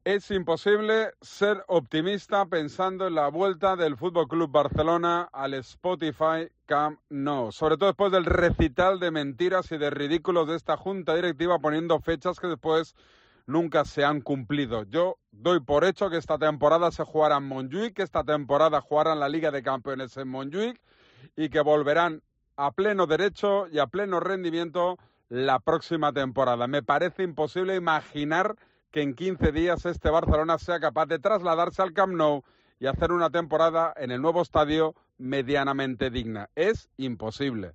Es imposible ser optimista pensando en la vuelta del Fútbol Club Barcelona al Spotify Camp Nou, sobre todo después del recital de mentiras y de ridículos de esta junta directiva poniendo fechas que después nunca se han cumplido. Yo doy por hecho que esta temporada se jugará en Montjuic, que esta temporada jugarán la Liga de Campeones en Montjuic y que volverán a pleno derecho y a pleno rendimiento la próxima temporada. Me parece imposible imaginar que en 15 días este Barcelona sea capaz de trasladarse al Camp Nou y hacer una temporada en el nuevo estadio medianamente digna. Es imposible.